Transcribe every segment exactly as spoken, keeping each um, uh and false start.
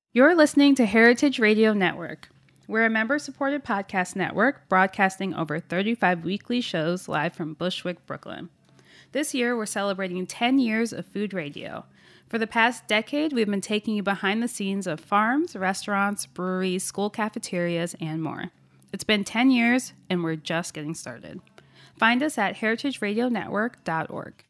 You're listening to Heritage Radio Network. We're a member-supported podcast network broadcasting over thirty-five weekly shows live from Bushwick, Brooklyn. This year, we're celebrating ten years of food radio. For the past decade, we've been taking you behind the scenes of farms, restaurants, breweries, school cafeterias, and more. It's been ten years, and we're just getting started. Find us at heritage radio network dot org.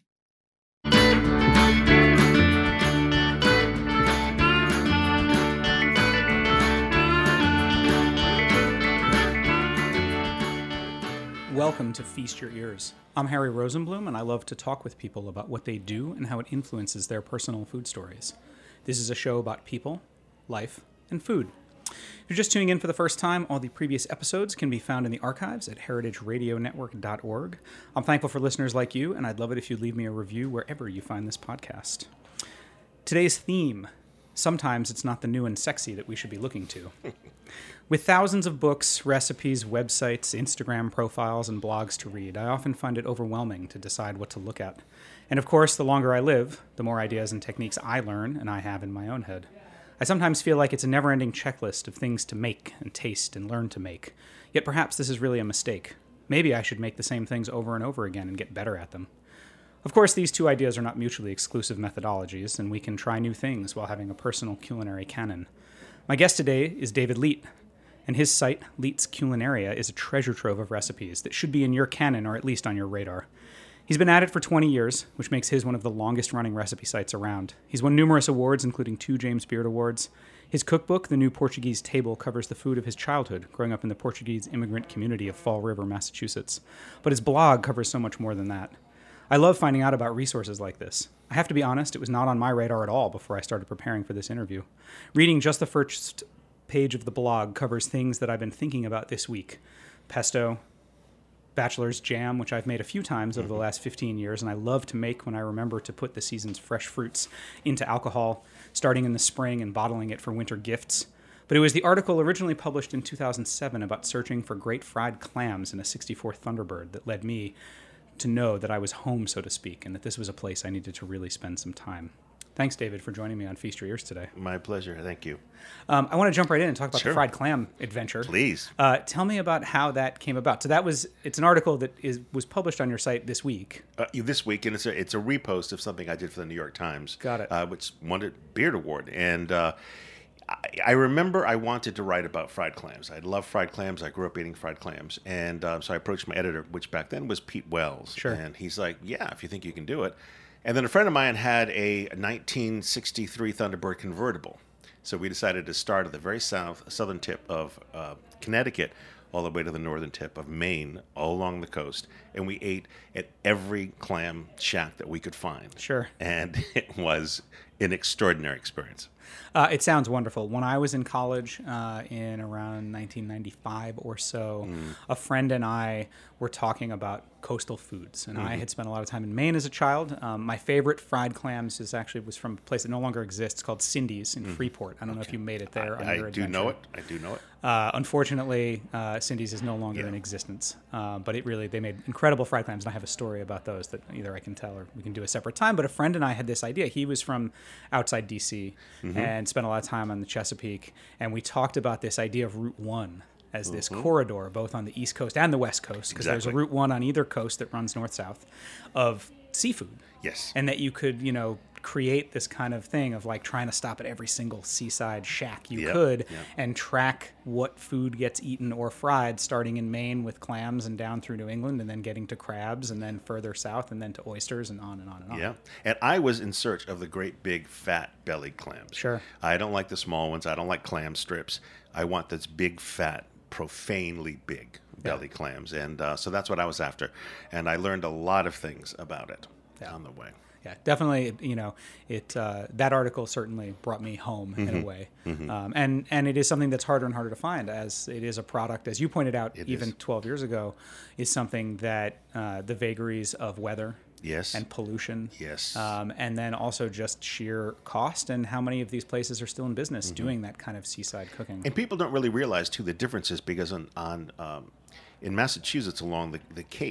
Welcome to Feast Your Ears. I'm Harry Rosenblum, and I love to talk with people about what they do and how it influences their personal food stories. This is a show about people, life, and food. If you're just tuning in for the first time, all the previous episodes can be found in the archives at heritage radio network dot org. I'm thankful for listeners like you, and I'd love it if you'd leave me a review wherever you find this podcast. Today's theme: sometimes it's not the new and sexy that we should be looking to. With thousands of books, recipes, websites, Instagram profiles, and blogs to read, I often find it overwhelming to decide what to look at. And of course, the longer I live, the more ideas and techniques I learn and I have in my own head. I sometimes feel like it's a never-ending checklist of things to make and taste and learn to make. Yet perhaps this is really a mistake. Maybe I should make the same things over and over again and get better at them. Of course, these two ideas are not mutually exclusive methodologies, and we can try new things while having a personal culinary canon. My guest today is David Leet, and his site, Leet's Culinaria, is a treasure trove of recipes that should be in your canon or at least on your radar. He's been at it for twenty years, which makes his one of the longest-running recipe sites around. He's won numerous awards, including two James Beard Awards. His cookbook, The New Portuguese Table, covers the food of his childhood, growing up in the Portuguese immigrant community of Fall River, Massachusetts. But his blog covers so much more than that. I love finding out about resources like this. I have to be honest, it was not on my radar at all before I started preparing for this interview. Reading just the first page of the blog covers things that I've been thinking about this week. Pesto, bachelor's jam, which I've made a few times over the last fifteen years, and I love to make when I remember to put the season's fresh fruits into alcohol, starting in the spring and bottling it for winter gifts. But it was the article originally published in two thousand seven about searching for great fried clams in a sixty-four Thunderbird that led me to know that I was home, so to speak, and that this was a place I needed to really spend some time. Thanks, David, for joining me on Feast Your Ears today. My pleasure. Thank you. Um, I want to jump right in and talk about Sure. the fried clam adventure. Please. Uh, tell me about how that came about. So that was, it's an article that is was published on your site this week. Uh, this week, and it's a, it's a repost of something I did for the New York Times. Got it. Uh, which won a Beard Award. And uh, I, I remember I wanted to write about fried clams. I love fried clams. I grew up eating fried clams. And uh, so I approached my editor, which back then was Pete Wells. Sure. And he's like, yeah, if you think you can do it. And then a friend of mine had a nineteen sixty-three Thunderbird convertible. So we decided to start at the very south, southern tip of uh, Connecticut, all the way to the northern tip of Maine, all along the coast. And we ate at every clam shack that we could find. Sure. And it was an extraordinary experience. Uh, it sounds wonderful. When I was in college uh, in around nineteen ninety-five or so, mm. a friend and I were talking about coastal foods. And mm-hmm. I had spent a lot of time in Maine as a child. Um, my favorite fried clams is actually was from a place that no longer exists called Cindy's in mm. Freeport. I don't okay. know if you made it there. I, on your I do adventure. know it. I do know it. Uh, unfortunately, uh, Cindy's is no longer yeah. in existence. Uh, but it really, they made incredible fried clams. And I have a story about those that either I can tell or we can do a separate time. But a friend and I had this idea. He was from outside D C mm-hmm. and spent a lot of time on the Chesapeake. And we talked about this idea of Route One as this mm-hmm. corridor, both on the East Coast and the West Coast, because exactly. there's a Route One on either coast that runs north-south, of seafood. Yes. And that you could, you know, create this kind of thing of like trying to stop at every single seaside shack you yep. could yep. and track what food gets eaten or fried, starting in Maine with clams and down through New England, and then getting to crabs, and then further south, and then to oysters, and on and on and on. Yeah. And I was in search of the great big fat bellied clams. Sure. I don't like the small ones. I don't like clam strips. I want this big fat, profanely big belly yeah. clams. And uh, so that's what I was after. And I learned a lot of things about it yeah. on the way. Yeah, definitely. You know, it uh, that article certainly brought me home mm-hmm. in a way, mm-hmm. um, and and it is something that's harder and harder to find, as it is a product, as you pointed out, it even is. twelve years ago, is something that uh, the vagaries of weather, yes, and pollution, yes, um, and then also just sheer cost and how many of these places are still in business mm-hmm. doing that kind of seaside cooking. And people don't really realize too the differences, because on on um, in Massachusetts along the the Cape,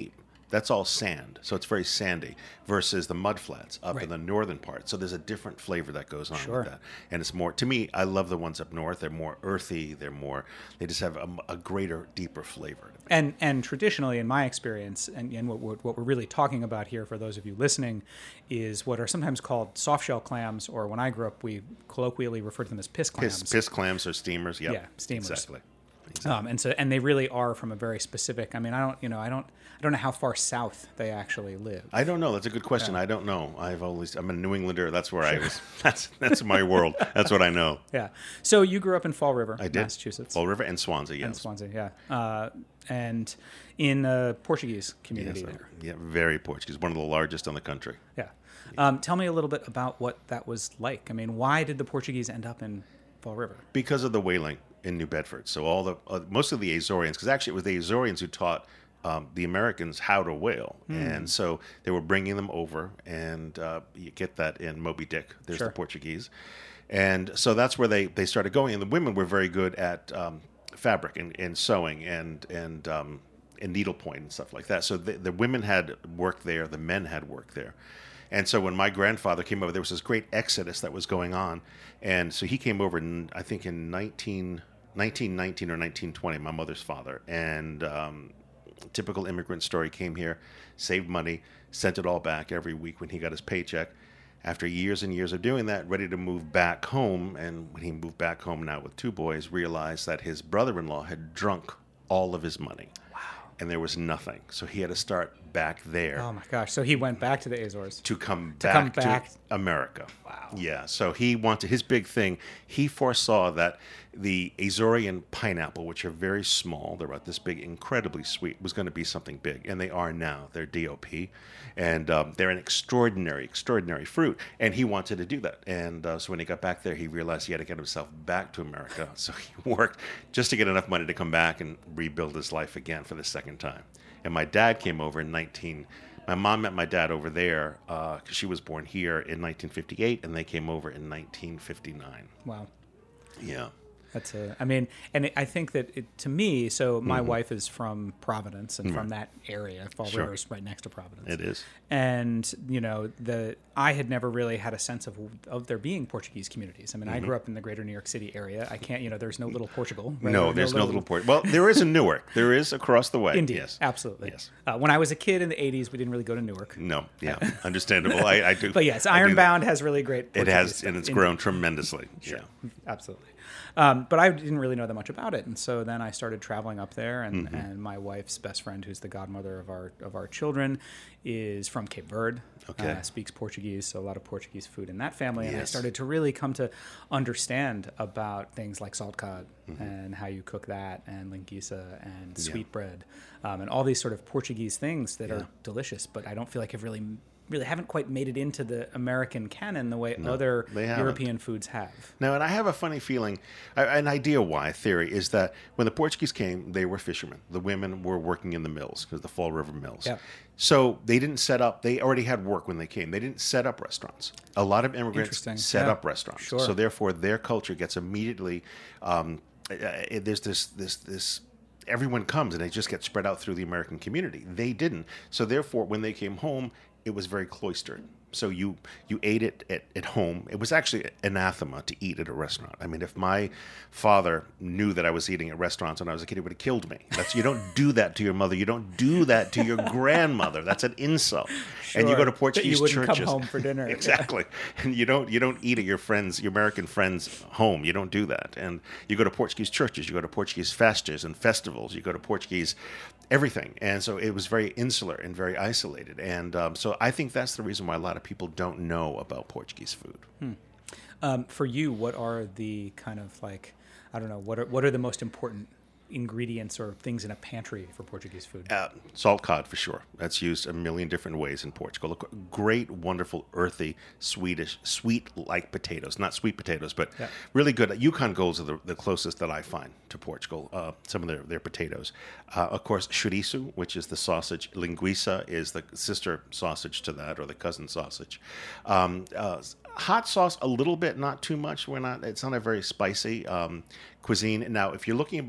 that's all sand. So it's very sandy versus the mud flats up Right. in the northern part. So there's a different flavor that goes on Sure. with that. And it's more, to me, I love the ones up north. They're more earthy. They're more, they just have a, a greater, deeper flavor. And and traditionally, in my experience, and, and what, what what we're really talking about here for those of you listening, is what are sometimes called soft shell clams, or when I grew up, we colloquially referred to them as piss clams. Piss, piss clams or steamers. Yep. Yeah, steamers. Exactly. Um, and so and they really are from a very specific. I mean, I don't you know I don't I don't know how far south they actually live. I don't know. That's a good question. I don't know. I've always I'm a New Englander. That's where I was. That's that's my world. That's what I know. Yeah. So you grew up in Fall River, I did. Massachusetts, Fall River and Swansea. Yes. and Swansea. Yeah. Uh, and in a Portuguese community Yes, I- there. yeah, very Portuguese. One of the largest in the country. Yeah. Um, tell me a little bit about what that was like. I mean, why did the Portuguese end up in Fall River? Because of the whaling in New Bedford. So all the uh, most of the Azorians, because actually it was the Azorians who taught um, the Americans how to whale, and so they were bringing them over, and uh, you get that in Moby Dick. There's Sure. the Portuguese, and so that's where they, they started going. And the women were very good at um, fabric and, and sewing and and um, and needlepoint and stuff like that. So the, the women had worked there, the men had worked there. And so when my grandfather came over, there was this great exodus that was going on. And so he came over, in, I think, in nineteen, nineteen nineteen or nineteen twenty, my mother's father. And um, typical immigrant story, came here, saved money, sent it all back every week when he got his paycheck. After years and years of doing that, ready to move back home. And when he moved back home now with two boys, realized that his brother-in-law had drunk all of his money. Wow. And there was nothing. So he had to start back there. Oh my gosh! So he went back to the Azores. to come To back come to back. America. Wow. Yeah. So he wanted his big thing. He foresaw that the Azorian pineapple, which are very small, they're about this big, incredibly sweet, was going to be something big, and they are now. They're D O P, and um, they're an extraordinary, extraordinary fruit. And he wanted to do that. And uh, so when he got back there, he realized he had to get himself back to America. So he worked just to get enough money to come back and rebuild his life again for the second time. And my dad came over in nineteen. My mom met my dad over there because she was born here in nineteen fifty-eight, and they came over in nineteen fifty-nine. Wow. Yeah. That's a, I mean, and it, I think that it, to me, so my wife is from Providence and from that area. Fall Sure. River is right next to Providence. It is. And, you know, the I had never really had a sense of of there being Portuguese communities. I mean, I grew up in the greater New York City area. I can't, you know, there's no little Portugal. Right? No, there's no little port. Well, there is in Newark. There is across the way. Indeed, Yes. absolutely. Yes. Uh, when I was a kid in the eighties, we didn't really go to Newark. No. Yeah. Understandable. I, I do. But yes, I do- Ironbound has really great It Portuguese has, stuff. and it's Indeed. grown tremendously. Yeah. Absolutely. Um, but I didn't really know that much about it, and so then I started traveling up there. And, Mm-hmm. and my wife's best friend, who's the godmother of our of our children, is from Cape Verde. Okay. Uh, speaks Portuguese, so a lot of Portuguese food in that family. And I Yes. started to really come to understand about things like salt cod Mm-hmm. and how you cook that, and linguiça and sweetbread, um, and all these sort of Portuguese things that Yeah. are delicious. But I don't feel like I've really really haven't quite made it into the American canon the way other they haven't. European foods have. Now, and I have a funny feeling, a- an idea why, theory, is that when the Portuguese came, they were fishermen. The women were working in the mills, because the Fall River mills. Yeah. So they didn't set up, they already had work when they came. They didn't set up restaurants. A lot of immigrants Interesting. set Yeah. up restaurants. Sure. So therefore, their culture gets immediately, um, uh, there's this, this, this, everyone comes and they just get spread out through the American community. They didn't. So therefore, when they came home, it was very cloistered. So you you ate it at, at home. It was actually anathema to eat at a restaurant. I mean, if my father knew that I was eating at restaurants when I was a kid, he would have killed me. That's you don't do that to your mother. You don't do that to your grandmother. That's an insult. And you go to Sure. Portuguese That you wouldn't come churches. home for dinner. Exactly. And you don't you don't eat at your friends, your American friends' home. You don't do that. And you go to Portuguese churches. You go to Portuguese festas and festivals. You go to Portuguese everything. And so it was very insular and very isolated. And um, so I think that's the reason why a lot of people don't know about Portuguese food. Um, for you, what are the kind of like, I don't know, what are what are the most important ingredients or things in a pantry for Portuguese food? Uh, salt cod, for sure. That's used a million different ways in Portugal. Look, great, wonderful, earthy, Swedish, sweet-like potatoes. Not sweet potatoes, but Yeah. really good. Yukon Golds are the, the closest that I find to Portugal, uh, some of their, their potatoes. Uh, of course, chouriço, which is the sausage. Linguiça is the sister sausage to that, or the cousin sausage. Um, uh, hot sauce, a little bit, not too much. We're not. It's not a very spicy um, cuisine. Now, if you're looking about Azores,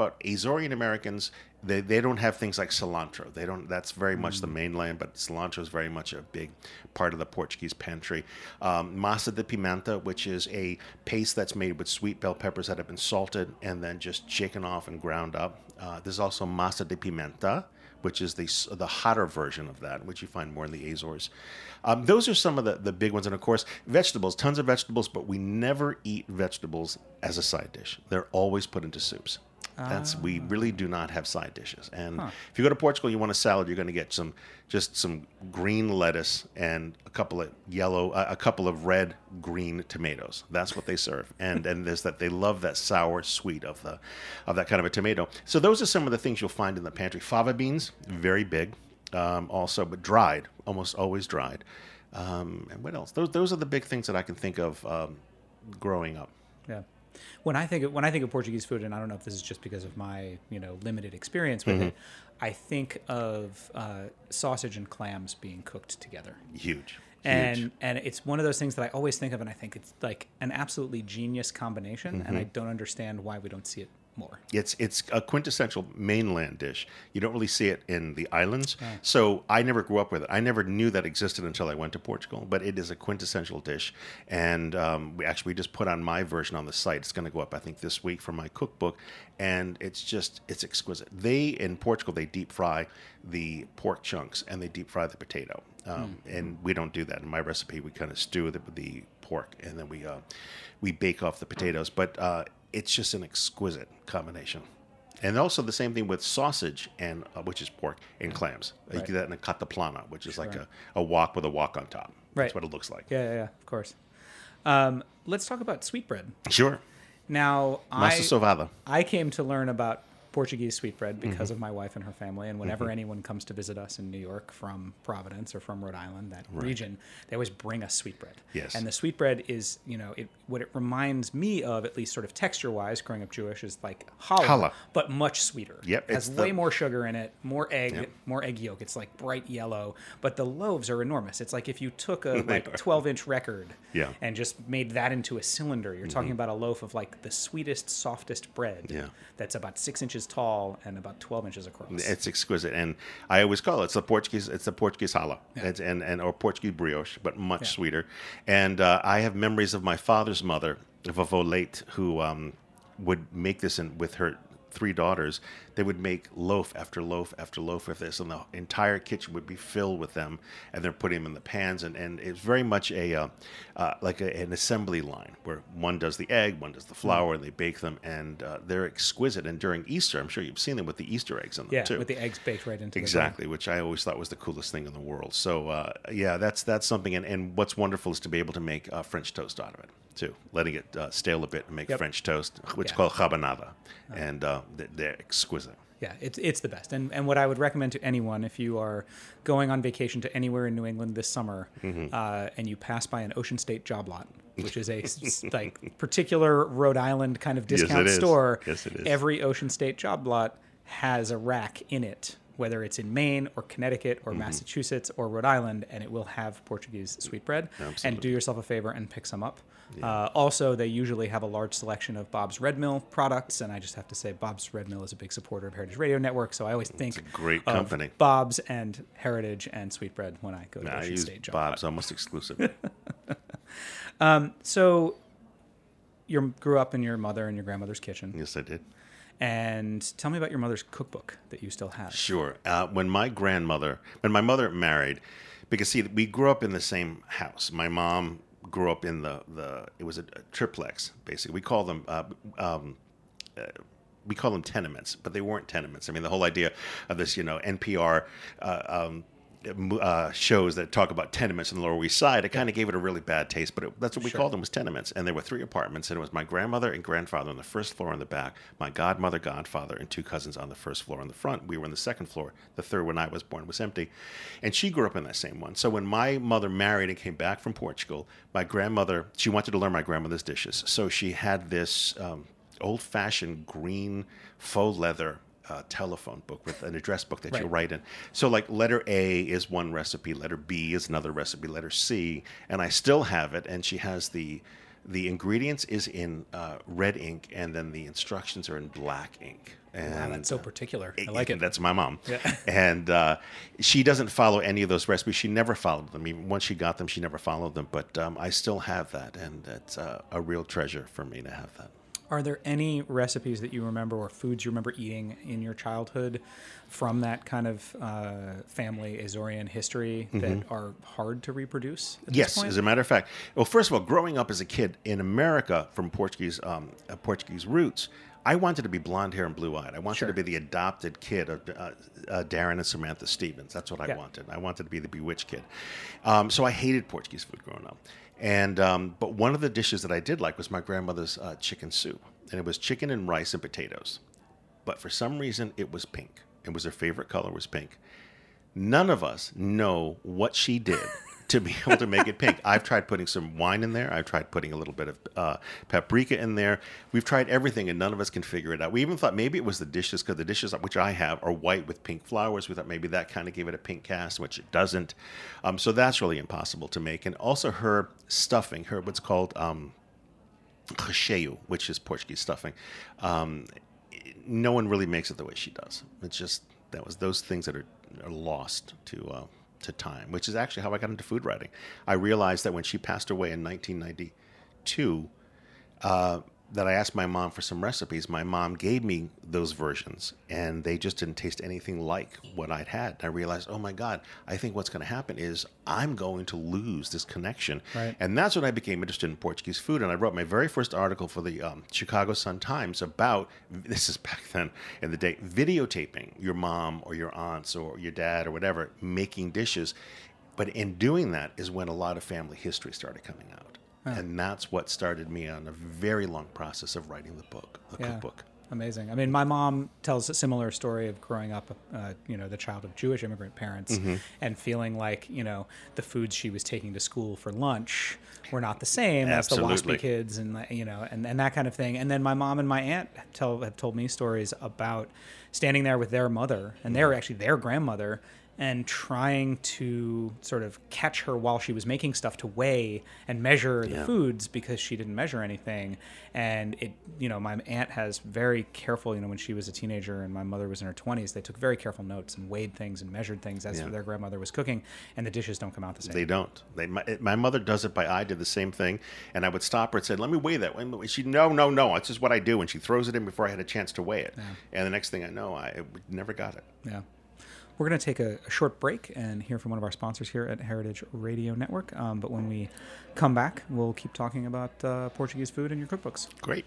Azorean Americans, they, they don't have things like cilantro. They don't. That's very much mm. the mainland, but cilantro is very much a big part of the Portuguese pantry. Um, massa de pimenta, which is a paste that's made with sweet bell peppers that have been salted and then just shaken off and ground up. Uh, there's also massa de pimenta, which is the the hotter version of that, which you find more in the Azores. Um, those are some of the, the big ones. And, of course, vegetables, tons of vegetables, but we never eat vegetables as a side dish. They're always put into soups. That's we really do not have side dishes. And huh. if you go to Portugal, you want a salad, you're going to get some just some green lettuce and a couple of yellow, uh, a couple of red green tomatoes. That's what they serve. And and there's that they love that sour sweet of the of that kind of a tomato. So those are some of the things you'll find in the pantry. Fava beans, very big, um, also, but dried, almost always dried. Um, and what else? Those those are the big things that I can think of um, growing up. Yeah. When I think of, when I think of Portuguese food, and I don't know if this is just because of my you know limited experience with mm-hmm. it, I think of uh, sausage and clams being cooked together. Huge. And Huge. and it's one of those things that I always think of, and I think it's like an absolutely genius combination, mm-hmm. and I don't understand why we don't see it more. It's it's a quintessential mainland dish. You don't really see it in the islands. Yeah. So I never grew up with it. I never knew that existed until I went to Portugal. But it is a quintessential dish. And um, we actually we just put on my version on the site. It's going to go up, I think, this week for my cookbook. And it's just, it's exquisite. They, in Portugal, they deep fry the pork chunks and they deep fry the potato. Um, mm. And we don't do that. In my recipe, we kind of stew the, the pork and then we, uh, we bake off the potatoes. But uh, it's just an exquisite combination. And also the same thing with sausage, and uh, which is pork, and clams. Right. You get that in a cataplana, which is sure. like a, a wok with a wok on top. Right. That's what it looks like. Yeah, yeah, yeah, of course. Um, let's talk about sweetbread. Sure. Now, Massa I, sovada. I came to learn about Portuguese sweetbread because mm-hmm. of my wife and her family. And whenever mm-hmm. anyone comes to visit us in New York from Providence or from Rhode Island, that right. region, they always bring us sweetbread. Yes. And the sweetbread is, you know, it, what it reminds me of, at least sort of texture-wise, growing up Jewish, is like challah, Challah. but much sweeter. Yep. It has it's way the... more sugar in it, more egg, yep. more egg yolk. It's like bright yellow, but the loaves are enormous. It's like if you took a like twelve-inch record yeah. and just made that into a cylinder. You're mm-hmm. talking about a loaf of like the sweetest, softest bread yeah. that's about six inches tall and about twelve inches across. It's exquisite, and I always call it it's the Portuguese. It's the Portuguese challah, yeah. it's, and and or Portuguese brioche, but much yeah. sweeter. And uh, I have memories of my father's mother, Vovó Leite, who um, would make this in, with her three daughters. They would make loaf after loaf after loaf of this, and the entire kitchen would be filled with them, and they're putting them in the pans, and, and it's very much a uh, uh, like a, an assembly line where one does the egg, one does the flour, mm. and they bake them, and uh, they're exquisite. And during Easter, I'm sure you've seen them with the Easter eggs in them yeah, too. with the eggs baked right into exactly, the which I always thought was the coolest thing in the world. So uh, yeah, that's that's something, and, and what's wonderful is to be able to make uh, French toast out of it too, letting it uh, stale a bit and make yep. French toast, which yeah. is called rabanada, oh. and uh, they're exquisite. Yeah, it's it's the best. And and what I would recommend to anyone, if you are going on vacation to anywhere in New England this summer, mm-hmm. uh, and you pass by an Ocean State job lot, which is a like particular Rhode Island kind of discount yes, store, yes, it is. Every Ocean State job lot has a rack in it, whether it's in Maine or Connecticut or mm-hmm. Massachusetts or Rhode Island, and it will have Portuguese sweetbread. Absolutely. And do yourself a favor and pick some up. Yeah. Uh, also, they usually have a large selection of Bob's Red Mill products, and I just have to say Bob's Red Mill is a big supporter of Heritage Radio Network, so I always think it's a great of company. Bob's and Heritage and sweetbread when I go to nah, Ocean I use State. Bob's almost exclusively. um, so you grew up in your mother and your grandmother's kitchen. Yes, I did. And tell me about your mother's cookbook that you still have. Sure. Uh, when my grandmother, when my mother married, because see, we grew up in the same house. My mom grew up in the, the it was a, a triplex, basically. We call them, uh, um, uh, we call them tenements, but they weren't tenements. I mean, the whole idea of this, you know, N P R uh, um, uh, shows that talk about tenements in the Lower East Side, it kind of gave it a really bad taste, but it, that's what we sure. called them, was tenements. And there were three apartments, and it was my grandmother and grandfather on the first floor in the back, my godmother, godfather, and two cousins on the first floor in the front. We were on the second floor. The third, when I was born, was empty. And she grew up in that same one. So when my mother married and came back from Portugal, my grandmother, she wanted to learn my grandmother's dishes. So she had this um, old-fashioned green faux leather Uh, telephone book with an address book that right. you write in. So like letter A is one recipe, letter B is another recipe, letter C, and I still have it. And she has the the ingredients is in uh, red ink, and then the instructions are in black ink. And Wow, that's so particular. I it- like it. That's my mom. Yeah. And uh, she doesn't follow any of those recipes. She never followed them. Even once she got them, she never followed them. But um, I still have that, and it's uh, a real treasure for me to have that. Are there any recipes that you remember or foods you remember eating in your childhood from that kind of uh, family Azorian history that are hard to reproduce? At Yes, this point? as a matter of fact. Well, first of all, growing up as a kid in America from Portuguese um, uh, Portuguese roots, I wanted to be blonde hair and blue eyed. I wanted Sure. to be the adopted kid of uh, uh, Darren and Samantha Stevens. That's what I Yeah. wanted. I wanted to be the bewitched kid. Um, so I hated Portuguese food growing up. And um, but one of the dishes that I did like was my grandmother's uh, chicken soup, and it was chicken and rice and potatoes. But for some reason, it was pink. It was her favorite color was pink. None of us know what she did to be able to make it pink. I've tried putting some wine in there. I've tried putting a little bit of uh, paprika in there. We've tried everything, and none of us can figure it out. We even thought maybe it was the dishes, because the dishes which I have are white with pink flowers. We thought maybe that kind of gave it a pink cast, which it doesn't. Um, so that's really impossible to make. And also her stuffing, her what's called um, recheio, which is Portuguese stuffing. Um, no one really makes it the way she does. It's just that was those things that are, are lost to uh, to time, which is actually how I got into food writing. I realized that when she passed away in nineteen ninety-two, uh, that I asked my mom for some recipes. My mom gave me those versions, and they just didn't taste anything like what I'd had. And I realized, oh my God, I think what's going to happen is I'm going to lose this connection. Right. And that's when I became interested in Portuguese food. And I wrote my very first article for the um, Chicago Sun-Times about, this is back then in the day, videotaping your mom or your aunts or your dad or whatever making dishes. But in doing that is when a lot of family history started coming out. And that's what started me on a very long process of writing the book, the Yeah. cookbook. Amazing. I mean, my mom tells a similar story of growing up, uh, you know, the child of Jewish immigrant parents, Mm-hmm. and feeling like, you know, the foods she was taking to school for lunch were not the same as the Absolutely. WASPy kids, and you know, and, and that kind of thing. And then my mom and my aunt tell have told me stories about standing there with their mother, and they were actually their grandmother, and trying to sort of catch her while she was making stuff to weigh and measure the Yeah. foods, because she didn't measure anything. And it, you know, my aunt has very careful, you know, when she was a teenager and my mother was in her twenties, they took very careful notes and weighed things and measured things as Yeah. their grandmother was cooking, and the dishes don't come out the same. They don't. They, my, my mother does it by eye, did the same thing. And I would stop her and say, let me weigh that. She, no, no, no, it's just what I do. And she throws it in before I had a chance to weigh it. And the next thing I know, I never got it. Yeah. We're going to take a, a short break and hear from one of our sponsors here at Heritage Radio Network. Um, but when we come back, we'll keep talking about uh, Portuguese food and your cookbooks. Great.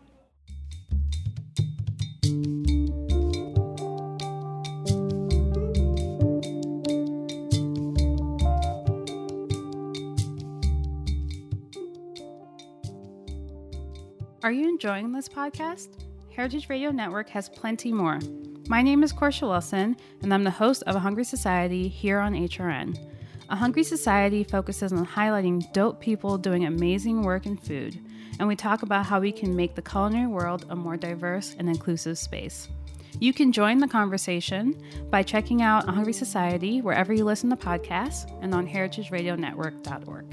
Are you enjoying this podcast? Heritage Radio Network has plenty more. My name is Corsha Wilson, and I'm the host of A Hungry Society here on H R N. A Hungry Society focuses on highlighting dope people doing amazing work in food, and we talk about how we can make the culinary world a more diverse and inclusive space. You can join the conversation by checking out A Hungry Society wherever you listen to podcasts and on heritage radio network dot org.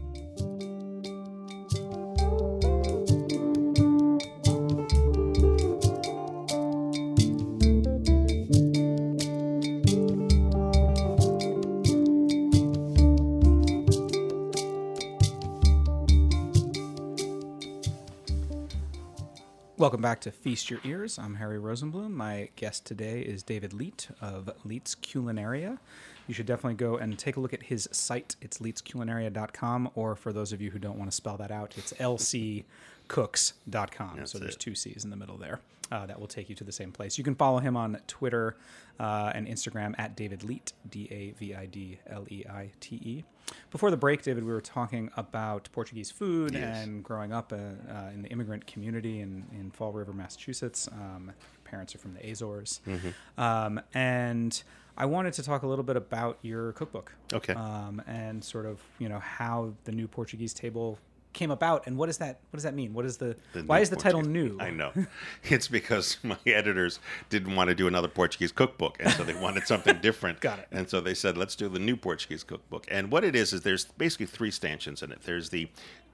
Welcome back to Feast Your Ears. I'm Harry Rosenblum. My guest today is David Leet of Leet's Culinaria. You should definitely go and take a look at his site. It's leets culinaria dot com, or for those of you who don't want to spell that out, it's l c cooks dot com. That's So there's it. two C's in the middle there. Uh, that will take you to the same place. You can follow him on Twitter uh, and Instagram at David Leet, D A V I D L E I T E. Before the break, David, we were talking about Portuguese food Yes. and growing up uh, uh, in the immigrant community in, in Fall River, Massachusetts. Um, parents are from the Azores. Mm-hmm. Um, and I wanted to talk a little bit about your cookbook. Okay. Um, and sort of, you know, how the new Portuguese table came about, and what does that what does that mean? What is the, The why new is the title Portuguese- new? I know. It's because my editors didn't want to do another Portuguese cookbook, and so they wanted something different. Got it. And so they said, let's do the new Portuguese cookbook. And what it is, is there's basically three stanchions in it. There's the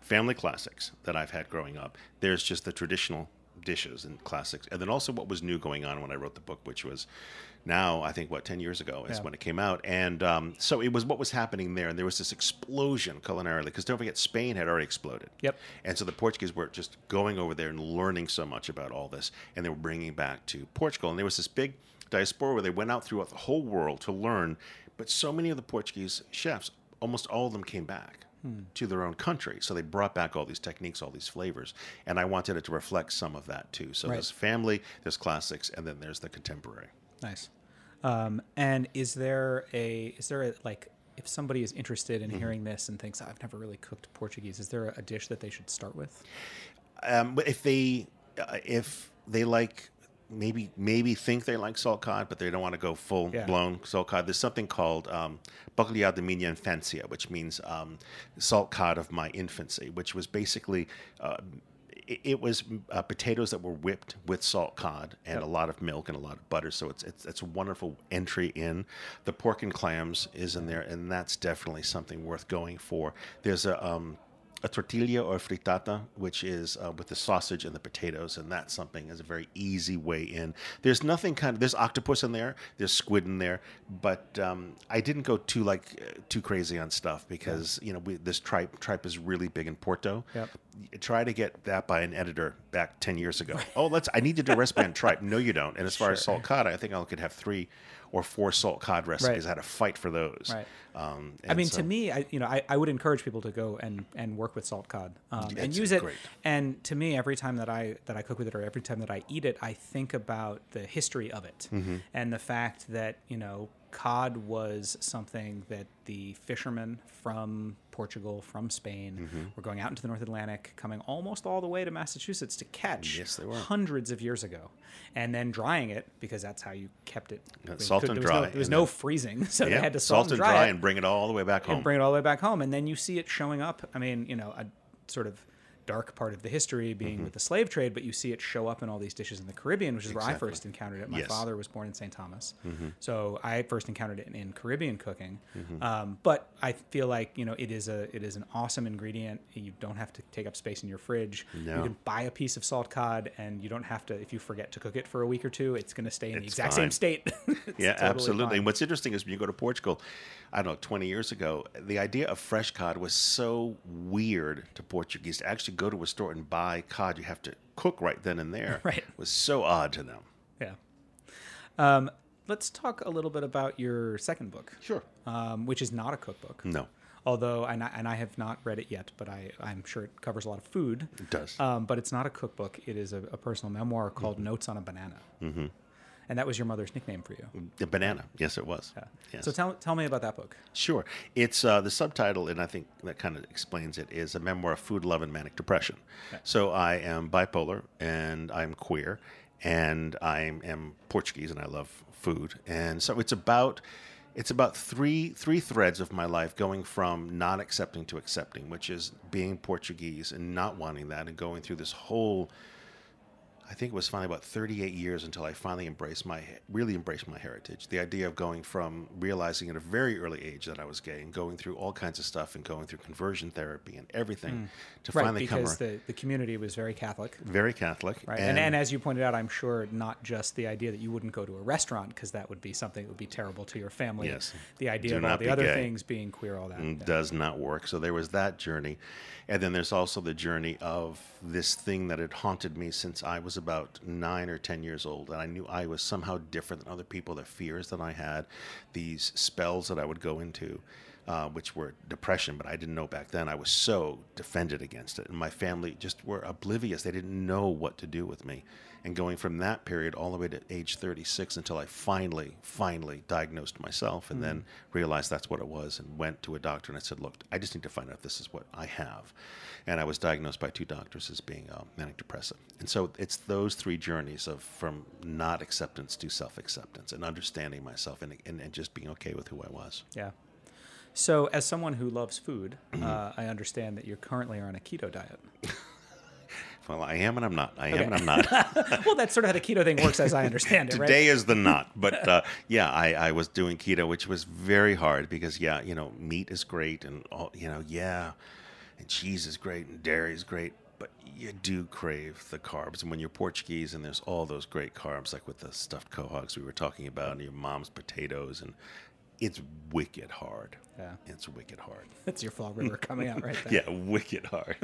family classics that I've had growing up. There's just the traditional dishes and classics, and then also what was new going on when I wrote the book, which was now I think what ten years ago is Yeah. when it came out, and um, so it was what was happening there, and there was this explosion culinarily because don't forget Spain had already exploded. Yep. And so the Portuguese were just going over there and learning so much about all this, and they were bringing it back to Portugal, and there was this big diaspora where they went out throughout the whole world to learn, but so many of the Portuguese chefs, almost all of them came back to their own country. So they brought back all these techniques, all these flavors. And I wanted it to reflect some of that too. So Right. there's family, there's classics, and then there's the contemporary. Nice. Um, and is there a is there a like if somebody is interested in hearing this and thinks I've never really cooked Portuguese, is there a dish that they should start with? Um, but if they, uh, if they like, maybe maybe think they like salt cod, but they don't want to go full Yeah. blown salt cod. There's something called um, bacalhau de minha infancia, which means um, salt cod of my infancy, which was basically. Uh, it, it was uh, potatoes that were whipped with salt cod and Yep. a lot of milk and a lot of butter. So it's, it's it's a wonderful entry in. The pork and clams is in there, and that's definitely something worth going for. There's a um, a tortilla or frittata, which is uh, with the sausage and the potatoes, and that's something is a very easy way in. There's nothing kind of there's octopus in there, there's squid in there, but um, I didn't go too like uh, too crazy on stuff because you know we, this tripe tripe is really big in Porto. Yep. Try to get that by an editor back ten years ago. Oh, let's I need to do a recipe on tripe. No, you don't. And as far as Sure. salt cod, I think I could have three or four salt cod recipes. Right. I had to fight for those. Right. Um, I and mean, so- to me, I you know, I, I would encourage people to go and, and work with salt cod um, and It's use it. great. And to me, every time that I that I cook with it or every time that I eat it, I think about the history of it Mm-hmm. and the fact that you know cod was something that the fishermen from Portugal, from Spain, Mm-hmm. were going out into the North Atlantic, coming almost all the way to Massachusetts to catch Yes, they were. hundreds of years ago, and then drying it because that's how you kept it. Yeah, It salt could- and there was no, dry, there was and no then- freezing, so yeah, they had to salt, and dry, dry it and bring it all the way back home. and bring it all the way back home. And then you see it showing up. I mean, you know, a sort of dark part of the history being with the slave trade, but you see it show up in all these dishes in the Caribbean, which is where I Exactly. first encountered it. My Yes. father was born in Saint Thomas, so I first encountered it in, in Caribbean cooking. Mm-hmm. Um, but I feel like you know it is a it is an awesome ingredient. You don't have to take up space in your fridge. No. You can buy a piece of salt cod, and you don't have to. If you forget to cook it for a week or two, it's going to stay in the It's exact fine. same state. It's Yeah, totally absolutely. fine. And what's interesting is when you go to Portugal, I don't know, twenty years ago, the idea of fresh cod was so weird to Portuguese. To actually go to a store and buy cod you have to cook right then and there Right. was so odd to them. Yeah. Um, let's talk a little bit about your second book. Sure. Um, which is not a cookbook. No, Although, and I, and I have not read it yet, but I, I'm sure it covers a lot of food. it does. Um, but it's not a cookbook. It is a, a personal memoir called Notes on a Banana. Mm-hmm. And that was your mother's nickname for you. The banana. Yes, it was. Yeah. Yes. So tell, tell me about that book. Sure. It's uh, the subtitle, and I think that kind of explains it, is a memoir of food, love, and manic depression. So I am bipolar, and I'm queer, and I am Portuguese, and I love food. And so it's about it's about three three threads of my life, going from not accepting to accepting, which is being Portuguese and not wanting that, and going through this whole. I think it was finally about thirty-eight years until I finally embraced my, really embraced my heritage. The idea of going from realizing at a very early age that I was gay and going through all kinds of stuff and going through conversion therapy and everything to Right, finally come because around. the, the community was very Catholic. Very Catholic. Right. And, and as you pointed out, I'm sure not just the idea that you wouldn't go to a restaurant because that would be something that would be terrible to your family. Yes. The idea Do of all not the be other gay. things, being queer, all that. Yeah. does not work. So there was that journey. And then there's also the journey of this thing that had haunted me since I was about nine or ten years old. And I knew I was somehow different than other people, the fears that I had, these spells that I would go into, uh, which were depression. But I didn't know back then. I was so defended against it. And my family just were oblivious. They didn't know what to do with me. And going from that period all the way to age thirty-six until I finally, finally diagnosed myself and then realized that's what it was and went to a doctor and I said, look, I just need to find out if this is what I have. And I was diagnosed by two doctors as being uh, manic depressive. And so it's those three journeys of from not acceptance to self-acceptance and understanding myself and, and, and just being okay with who I was. Yeah. So, as someone who loves food, uh, I understand that you're currently on a keto diet. Well, I am and I'm not. I am Okay. and I'm not. Well, that's sort of how the keto thing works, as I understand it, right? Today is the not, but uh, yeah, I, I was doing keto, which was very hard because yeah, you know, meat is great and all, you know, yeah, and cheese is great and dairy is great, but you do crave the carbs. And when you're Portuguese and there's all those great carbs, like with the stuffed quahogs we were talking about, and your mom's potatoes, and it's wicked hard. Yeah. It's wicked hard. That's your Fall River coming out right there. Yeah, wicked hard.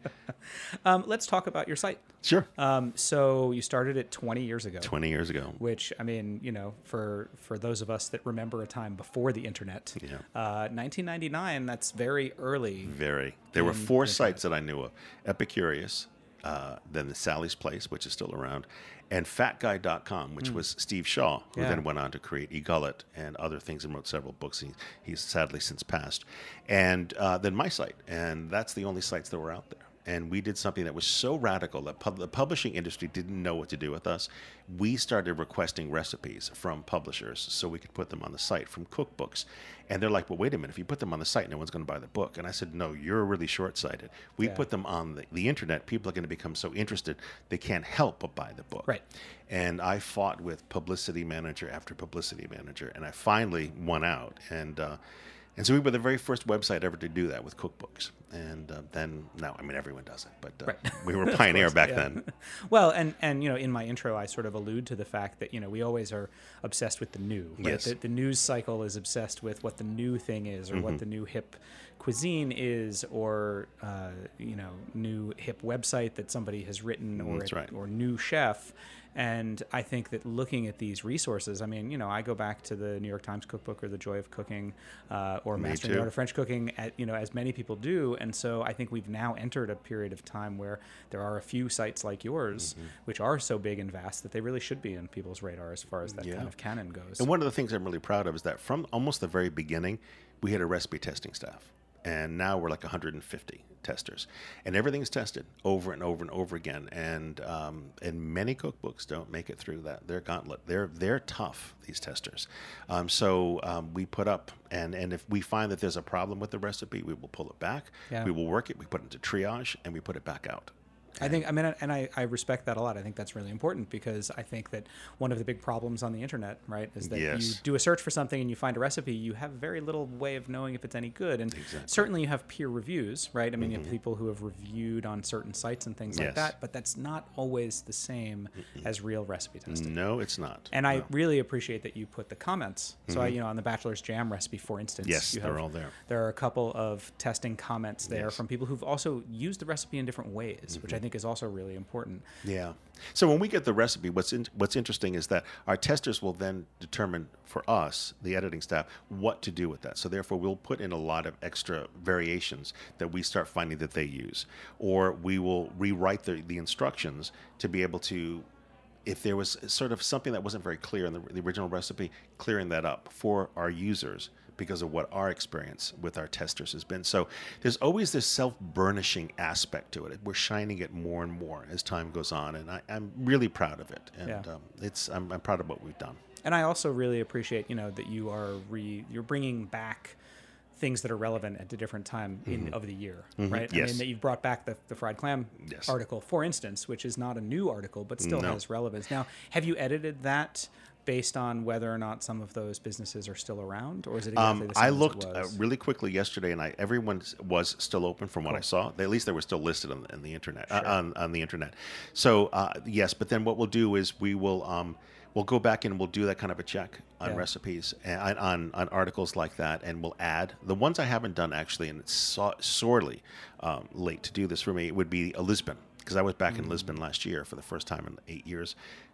um, let's talk about your site. Sure. Um, so you started it twenty years ago. twenty years ago. Which, I mean, you know, for, for those of us that remember a time before the internet, Yeah. uh, nineteen ninety-nine, that's very early. Very. There were in four the sites that I knew of. Epicurious, uh, then the Sally's Place, which is still around, and fat guy dot com, which was Steve Shaw, who Yeah. then went on to create eGullet and other things and wrote several books. He, he's sadly since passed. And uh, then my site, and that's the only sites that were out there. And we did something that was so radical that pub- the publishing industry didn't know what to do with us. We started requesting recipes from publishers so we could put them on the site, from cookbooks. And they're like, well, wait a minute, if you put them on the site, no one's going to buy the book. And I said, no, you're really short-sighted. We Yeah. put them on the, the internet. People are going to become so interested, they can't help but buy the book. Right. And I fought with publicity manager after publicity manager, and I finally won out. And uh, and so we were the very first website ever to do that with cookbooks. And uh, then now, I mean, everyone does it, but uh, Right. we were a pioneer course, back yeah. then. Well, and, and, you know, in my intro, I sort of allude to the fact that, you know, we always are obsessed with the new. Right? Yes. The, the news cycle is obsessed with what the new thing is, or Mm-hmm. what the new hip cuisine is, or, uh, you know, new hip website that somebody has written, or, That's it- right. or new chef. And I think that looking at these resources, I mean, you know, I go back to the New York Times cookbook, or The Joy of Cooking, uh, or Me Mastering too. the Art of French Cooking, at, you know, as many people do. And so I think we've now entered a period of time where there are a few sites like yours, Mm-hmm. which are so big and vast that they really should be on people's radar as far as that Yeah. kind of canon goes. And one of the things I'm really proud of is that from almost the very beginning, we had a recipe testing staff. And now we're like one hundred fifty testers. And everything's tested over and over and over again. And um, and many cookbooks don't make it through that. Their gauntlet. They're they're tough, these testers. Um, so um, we put up, and, and if we find that there's a problem with the recipe, we will pull it back. Yeah. We will work it. We put it into triage, and we put it back out. I think, I mean, and I, I respect that a lot. I think that's really important, because I think that one of the big problems on the internet, right, is that Yes. you do a search for something and you find a recipe, you have very little way of knowing if it's any good. And Exactly. certainly you have peer reviews, right? I mean, you have people who have reviewed on certain sites and things like Yes. that, but that's not always the same as real recipe testing. No, it's not. And I No. really appreciate that you put the comments. So, I, you know, on the Bachelor's Jam recipe, for instance, Yes, you they're have, all there. There are a couple of testing comments there Yes. from people who've also used the recipe in different ways, which I think is also really important. Yeah. So when we get the recipe, what's in, what's interesting is that our testers will then determine for us, the editing staff, what to do with that. So therefore, we'll put in a lot of extra variations that we start finding that they use, or we will rewrite the, the instructions to be able to, if there was sort of something that wasn't very clear in the, the original recipe, clearing that up for our users, because of what our experience with our testers has been. So there's always this self-burnishing aspect to it. We're shining it more and more as time goes on, and I, I'm really proud of it. And Yeah. um, it's I'm, I'm proud of what we've done. And I also really appreciate, you know, that you are re, you're bringing back things that are relevant at a different time in of the year, right? I Yes. mean, that you've brought back the, the fried clam Yes. article, for instance, which is not a new article, but still No. has relevance. Now, have you edited that based on whether or not some of those businesses are still around, or is it exactly Um, the same I as it looked uh, was? really quickly yesterday, and I everyone was still open from what I saw. They, at least they were still listed on, on the internet. Uh, on, on the internet. So uh, yes, but then what we'll do is we will um, we'll go back and we'll do that kind of a check on Yeah. recipes and on on articles like that, and we'll add the ones I haven't done actually, and it's so, sorely um, late to do this for me. It would be a Lisbon, because I was back Mm. in Lisbon last year for the first time in eight years.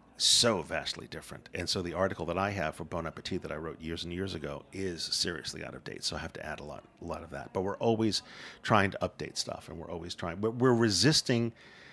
So vastly different. And so the article that I have for Bon Appetit that I wrote years and years ago is seriously out of date. So I have to add a lot, a lot of that. But we're always trying to update stuff, and we're always trying. We're, we're resisting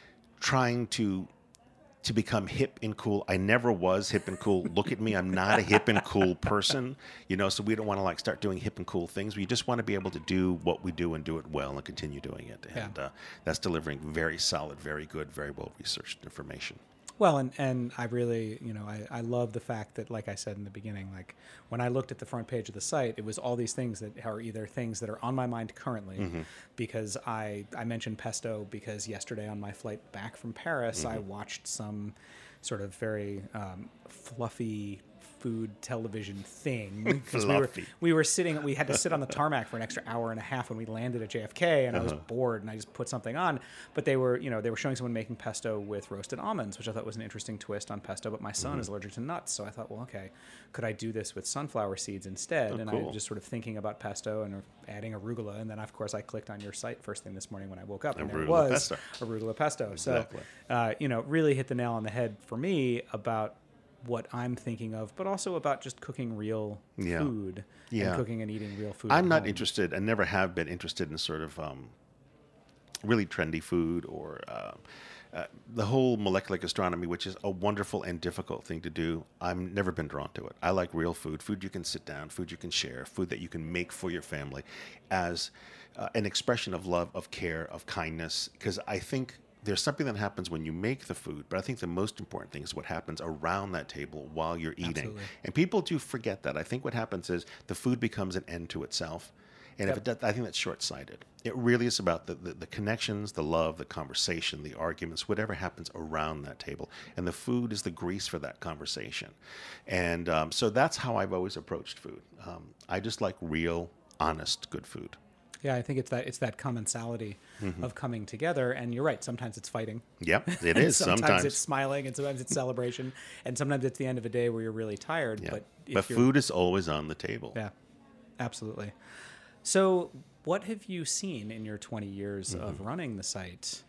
trying to to become hip and cool. I never was hip and cool. Look at me, I'm not a hip and cool person. You know, so we don't want to like start doing hip and cool things. We just want to be able to do what we do and do it well and continue doing it. And Yeah. uh, that's delivering very solid, very good, very well researched information. Well, and, and I really, you know, I, I love the fact that, like I said in the beginning, like when I looked at the front page of the site, it was all these things that are either things that are on my mind currently, Mm-hmm. because I, I mentioned pesto because yesterday on my flight back from Paris, Mm-hmm. I watched some sort of very um, fluffy food television thing. 'Cause we were, Fluffy. we were sitting, we had to sit on the tarmac for an extra hour and a half when we landed at J F K, and I was Uh-huh. bored, and I just put something on. But they were, you know, they were showing someone making pesto with roasted almonds, which I thought was an interesting twist on pesto. But my son Mm-hmm. is allergic to nuts, so I thought, well, okay, could I do this with sunflower seeds instead? Oh, and I cool. was just sort of thinking about pesto and adding arugula, and then of course I clicked on your site first thing this morning when I woke up, and there it Arugula was pesto. arugula pesto. Exactly. So, uh, you know, really hit the nail on the head for me about what I'm thinking of, but also about just cooking real Yeah. food Yeah. and cooking and eating real food. I'm at not home. interested, and never have been interested in sort of um, really trendy food or uh, uh, the whole molecular gastronomy, which is a wonderful and difficult thing to do. I've never been drawn to it. I like real food, food you can sit down, food you can share, food that you can make for your family as uh, an expression of love, of care, of kindness, because I think there's something that happens when you make the food, but I think the most important thing is what happens around that table while you're eating. Absolutely. And people do forget that. I think what happens is the food becomes an end to itself. And if Yep. it does, I think that's short-sighted. It really is about the, the, the connections, the love, the conversation, the arguments, whatever happens around that table. And the food is the grease for that conversation. And um, so that's how I've always approached food. Um, I just like real, honest, good food. Yeah, I think it's that it's that commensality of coming together. And you're right. Sometimes it's fighting. Yep, it And is sometimes, sometimes. it's smiling, and sometimes it's celebration, and sometimes it's the end of a day where you're really tired. Yeah. But if But you're- food is always on the table. Yeah, absolutely. So, what have you seen in your twenty years Mm-hmm. of running the site?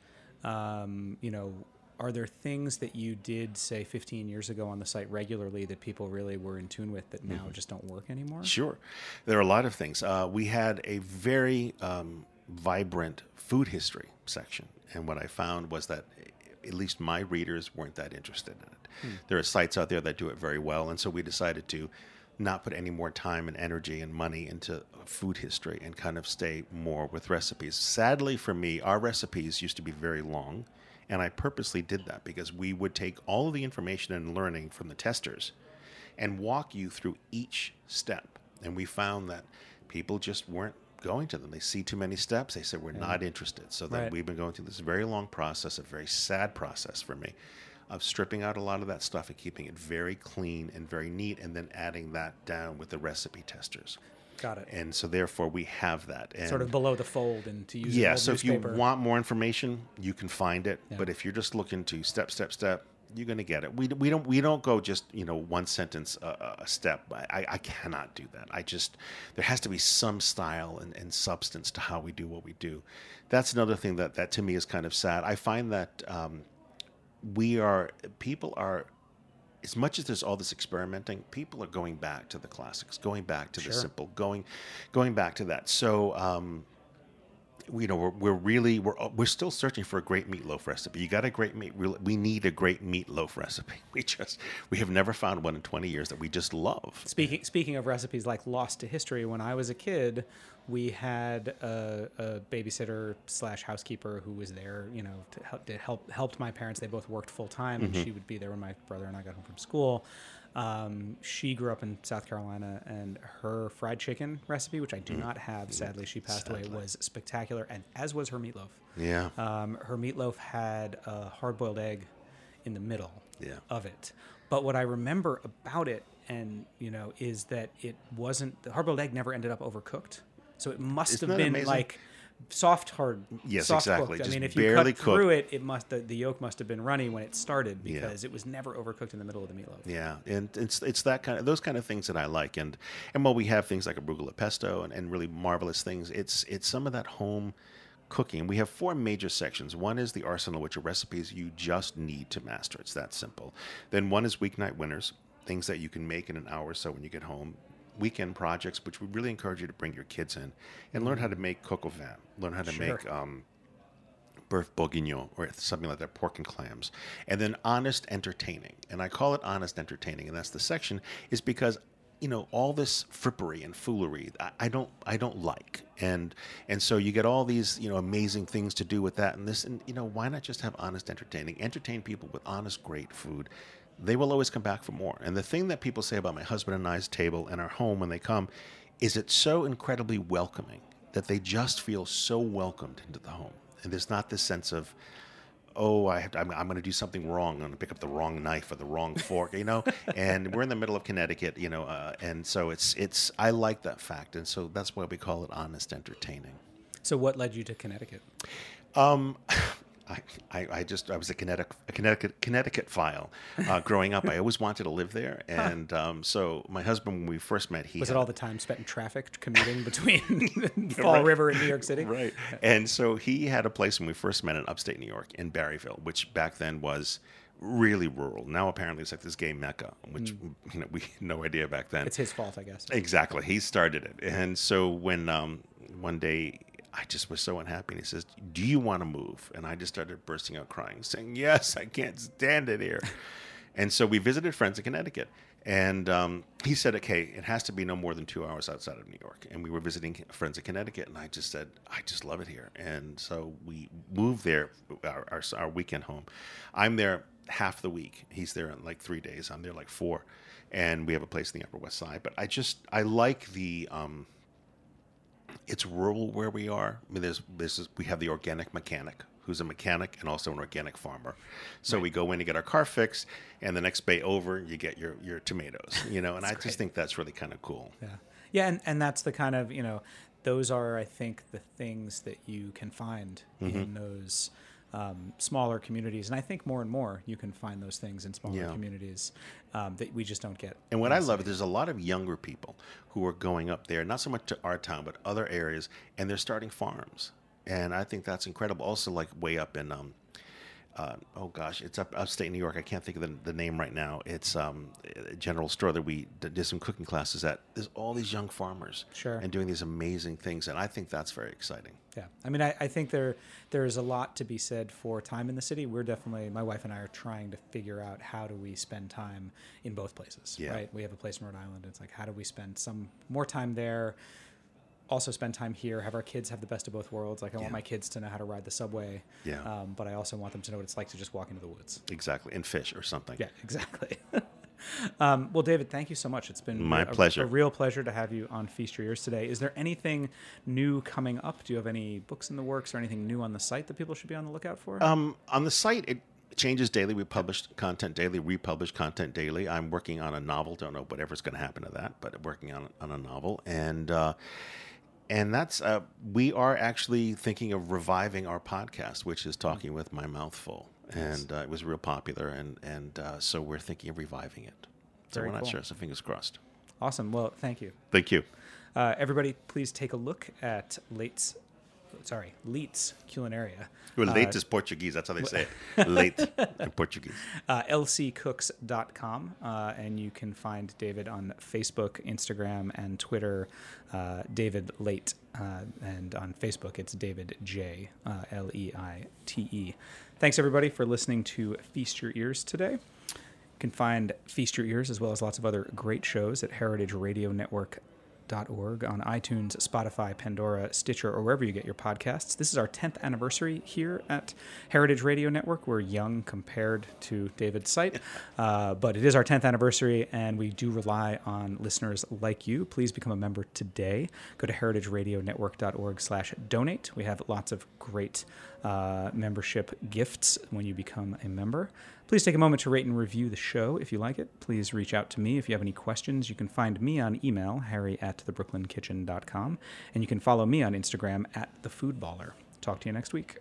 Um, you know, are there things that you did, say, fifteen years ago on the site regularly that people really were in tune with that now just don't work anymore? Sure. There are a lot of things. Uh, we had a very um, vibrant food history section. And what I found was that at least my readers weren't that interested in it. There are sites out there that do it very well. And so we decided to not put any more time and energy and money into food history and kind of stay more with recipes. Sadly for me, our recipes used to be very long. And I purposely did that because we would take all of the information and learning from the testers and walk you through each step. And we found that people just weren't going to them. They see too many steps. They said, we're not interested. So then Right. we've been going through this very long process, a very sad process for me, of stripping out a lot of that stuff and keeping it very clean and very neat, and then adding that down with the recipe testers. Got it. And so therefore we have that. And Sort of below the fold, and to use an yeah, old so if you newspaper. want more information, you can find it. Yeah. But if you're just looking to step, step, step, you're going to get it. We, we don't we don't go just you know one sentence a, a step. I, I cannot do that. I just there has to be some style and, and substance to how we do what we do. That's another thing that that to me is kind of sad. I find that um, we are people are. As much as there's all this experimenting, people are going back to the classics, going back to Sure. the simple, going, going back to that. So, um, you know, we're, we're really we're we're still searching for a great meatloaf recipe. You got a great meat? We need a great meatloaf recipe. We just we have never found one in twenty years that we just love. Speaking speaking of recipes like lost to history, when I was a kid, we had a, a babysitter slash housekeeper who was there, you know, to help, to help helped my parents. They both worked full time, and she would be there when my brother and I got home from school. Um, she grew up in South Carolina, and her fried chicken recipe, which I do not have, sadly, she passed away, Sadly. was spectacular, and as was her meatloaf. Yeah, Um, her meatloaf had a hard-boiled egg in the middle Yeah. of it. But what I remember about it, and you know, is that it wasn't the hard-boiled egg never ended up overcooked. So it must Isn't have that been amazing? like soft hard. Yes, soft exactly. Cooked. I Just mean, if you barely cut through cooked. it, it must the, the yolk must have been runny when it started Yeah. because it was never overcooked in the middle of the meatloaf. yeah, and it's it's that kind of those kind of things that I like, and and while we have things like arugula pesto and, and really marvelous things, it's it's some of that home cooking. We have four major sections. One is the arsenal, which are recipes you just need to master. It's that simple. Then one is weeknight winners, things that you can make in an hour or so when you get home. Weekend projects, which we really encourage you to bring your kids in and learn how to make coq au vin, learn how to Sure. make um, bœuf bourguignon or something like that, pork and clams. And then honest entertaining. And I call it honest entertaining, and that's the section, is because you know all this frippery and foolery I, I don't I don't like. And and so you get all these, you know, amazing things to do with that and this, and you know, why not just have honest entertaining? Entertain people with honest, great food. They will always come back for more. And the thing that people say about my husband and I's table and our home when they come is it's so incredibly welcoming that they just feel so welcomed into the home. And there's not this sense of, oh, I have to, I'm, I'm going to do something wrong. I'm going to pick up the wrong knife or the wrong fork, you know. And we're in the middle of Connecticut, you know, uh, and so it's it's. I like that fact, and so that's why we call it honest entertaining. So, what led you to Connecticut? Um, I, I, I just I was a Connecticut a Connecticut Connecticut file uh, growing up. I always wanted to live there, and um, so my husband, when we first met, he was had, it all the time spent in traffic commuting between Fall Right. River and New York City? Right. And so he had a place when we first met in upstate New York in Barryville, which back then was really rural. Now apparently it's like this gay mecca, which Mm. you know we had no idea back then. It's his fault, I guess. Exactly. He started it. And so when um, one day I just was so unhappy, and he says, do you want to move? And I just started bursting out crying, saying, yes, I can't stand it here. And so we visited friends in Connecticut. And um, he said, okay, it has to be no more than two hours outside of New York. And we were visiting friends in Connecticut, and I just said, I just love it here. And so we moved there, our, our, our weekend home. I'm there half the week. He's there in like three days. I'm there like four. And we have a place in the Upper West Side. But I just, I like the... Um, it's rural where we are. I mean, there's, there's we have the organic mechanic who's a mechanic and also an organic farmer. So right. we go in to get our car fixed, and the next bay over, you get your, your tomatoes, you know, and I great. just think that's really kind of cool. Yeah. Yeah. And, and that's the kind of, you know, those are, I think, the things that you can find mm-hmm. in those um, smaller communities. And I think more and more you can find those things in smaller yeah. communities um, that we just don't get. And what I love is there's a lot of younger people who are going up there, not so much to our town, but other areas, and they're starting farms. And I think that's incredible. Also, like way up in, um, uh, oh gosh, it's up upstate New York. I can't think of the, the name right now. It's um, a general store that we did some cooking classes at. There's all these young farmers sure. and doing these amazing things. And I think that's very exciting. Yeah. I mean, I, I think there there's a lot to be said for time in the city. We're definitely, my wife and I are trying to figure out how do we spend time in both places, yeah. right? We have a place in Rhode Island. It's like, how do we spend some more time there? Also spend time here, have our kids have the best of both worlds. Like I yeah. want my kids to know how to ride the subway, yeah. um, but I also want them to know what it's like to just walk into the woods. Exactly, and fish or something. Yeah, exactly. um, well, David, thank you so much. It's been my a, pleasure. A real pleasure to have you on Feast Your Ears today. Is there anything new coming up? Do you have any books in the works or anything new on the site that people should be on the lookout for? Um, on the site, it changes daily. We publish content daily, republish content daily. I'm working on a novel. Don't know whatever's going to happen to that, but working on on a novel. And uh, And that's, uh, we are actually thinking of reviving our podcast, which is Talking with My Mouth Full. Nice. And uh, it was real popular, and, and uh, so we're thinking of reviving it. So Very we're not cool. sure, so fingers crossed. Awesome. Well, thank you. Thank you. Uh, everybody, please take a look at Late's, sorry, Leit's Culinaria. Well, late uh, is Portuguese. That's how they say it. Late in Portuguese. Uh, L C cooks dot com, uh, and you can find David on Facebook, Instagram, and Twitter, uh, David Late. Uh, and on Facebook, it's David J, uh, L E I T E. Thanks, everybody, for listening to Feast Your Ears today. You can find Feast Your Ears as well as lots of other great shows at heritage radio network dot org on iTunes, Spotify, Pandora, Stitcher, or wherever you get your podcasts. This is our tenth anniversary here at Heritage Radio Network. We're young compared to David's site, uh, but it is our tenth anniversary, and we do rely on listeners like you. Please become a member today. Go to heritage radio network dot org slash donate. We have lots of great uh, membership gifts when you become a member. Please take a moment to rate and review the show if you like it. Please reach out to me if you have any questions. You can find me on email, harry at the brooklyn kitchen dot com, and you can follow me on Instagram at the food baller. Talk to you next week.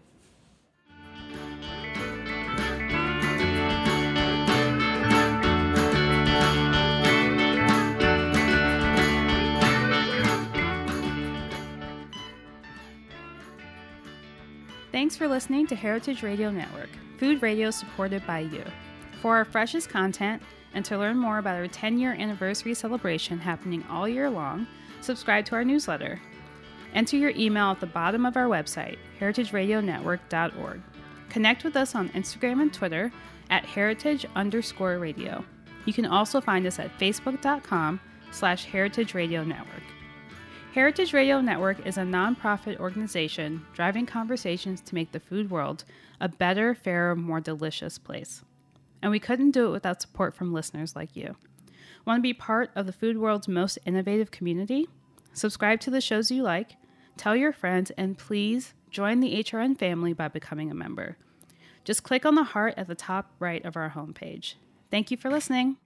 Thanks for listening to Heritage Radio Network, food radio supported by you. For our freshest content and to learn more about our ten-year anniversary celebration happening all year long, subscribe to our newsletter. Enter your email at the bottom of our website, heritage radio network dot org. Connect with us on Instagram and Twitter at heritage underscore radio. You can also find us at facebook.com slash heritage radio network. Heritage Radio Network is a nonprofit organization driving conversations to make the food world a better, fairer, more delicious place. And we couldn't do it without support from listeners like you. Want to be part of the food world's most innovative community? Subscribe to the shows you like, tell your friends, and please join the H R N family by becoming a member. Just click on the heart at the top right of our homepage. Thank you for listening.